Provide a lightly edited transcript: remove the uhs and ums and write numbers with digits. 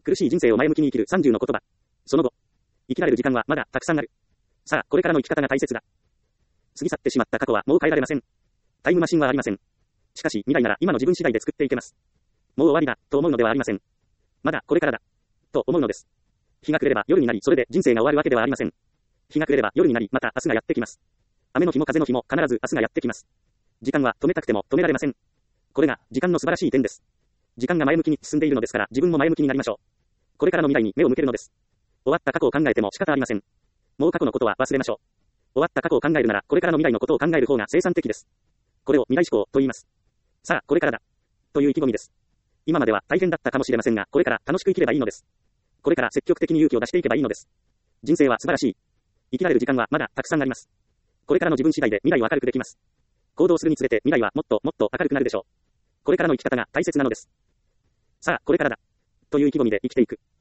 苦しい人生を前向きに生きる30の言葉。その後。生きられる時間はまだたくさんある。さあ、これからの生き方が大切だ。過ぎ去ってしまった過去はもう変えられません。タイムマシンはありません。しかし、未来なら今の自分次第で作っていけます。もう終わりだ、と思うのではありません。まだこれからだ。と思うのです。日が暮れれば夜になり、それで人生が終わるわけではありません。日が暮れれば夜になり、また明日がやってきます。雨の日も風の日も必ず明日がやってきます。時間は止めたくても止められません。これが時間の素晴らしい点です。時間が前向きに進んでいるのですから、自分も前向きになりましょう。これからの未来に目を向けるのです。終わった過去を考えても仕方ありません。もう過去のことは忘れましょう。終わった過去を考えるなら、これからの未来のことを考える方が生産的です。これを未来思考と言います。さあ、これからだ。という意気込みです。今までは大変だったかもしれませんが、これから楽しく生きればいいのです。これから積極的に勇気を出していけばいいのです。人生は素晴らしい。生きられる時間はまだたくさんあります。これからの自分次第で未来を明るくできます。行動するにつれて未来はもっともっと明るくなるでしょう。これからの生き方が大切なのです。さあ、これからだ。という意気込みで生きていく。